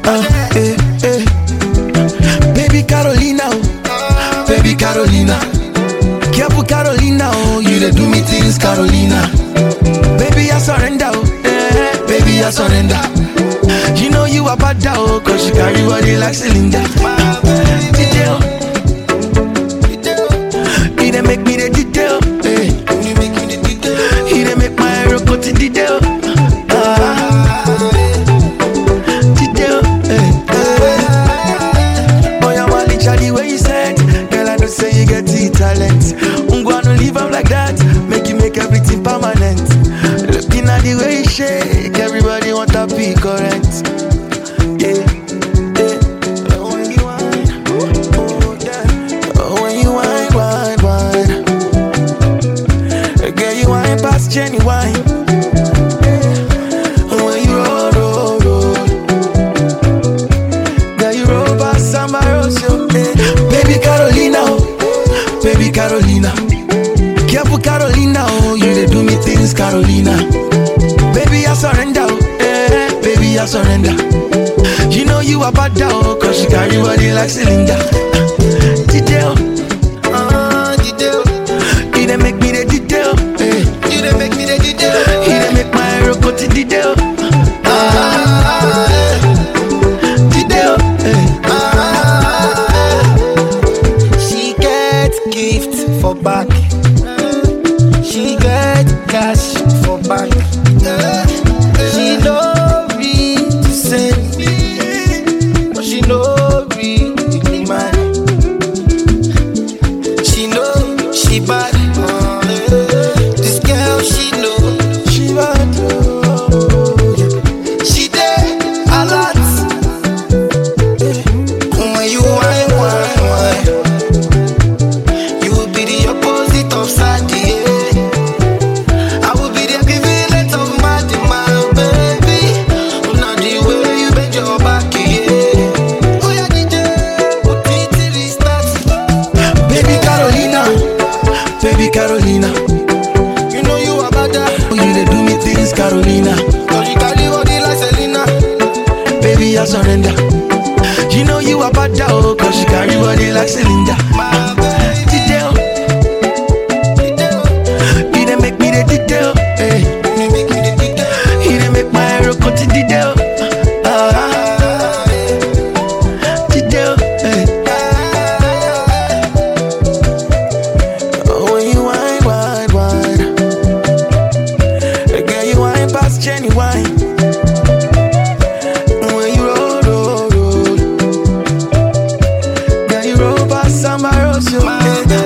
Eh, eh. Baby Carolina, oh. Baby Carolina. Careful Carolina, oh. You dey do me things, Carolina. Baby, I surrender, oh. Baby, I surrender. You know you are bad, oh. Cause you carry body like cylinder. Detail. He dey make me the detail. He dey make my hero go to detail. Detail. Boy, I'm a licha the way you said. Girl, I know say you get the talent. I'm gonna leave up like that. Make you make everything permanent. Looking at the way you shake, everybody want to be correct. Yeah, yeah. When you whine, oh yeah. When you whine, whine, whine. Girl, you whine past Jenny wine. When you roll, roll, roll. Girl, you roll past Samba Rosso. Baby Carolina, oh. Baby Carolina. Careful Carolina, oh. You dey do me things, Carolina. Baby, I surrender, oh. Baby, I surrender. You know you are bad, oh. Cause you carry body like cylinder. Detail. Detail. He dey make me the detail. You dey make me the detail. He dey make my hero go to detail. Detail. She get gift for back. She get cash for bank. She no read to send, but she no read the demand. She know she bad. This girl she know She bad, oh. she dey a lot. When you whine, whine, whine, you will be the opposite of sad. I will be the equivalent of mad man, baby. Not the way you bend your back, yeah. Oh yeah, DJ, put it till it starts. Baby Carolina. Baby Carolina. You know you are better. Oh, you dey do me things, Carolina. Cause you carry body like Selena. Baby, I surrender. You know you are bad, oh. Cause you carry body like cylinder. My baby. Detail. He dey make me the detail. You make me the detail. He dey make my hero go to detail. Detail. When you whine, whine, whine. Girl, you whine past Jenny wine. When you roll, roll, roll. Girl, you roll past Samba Rosso.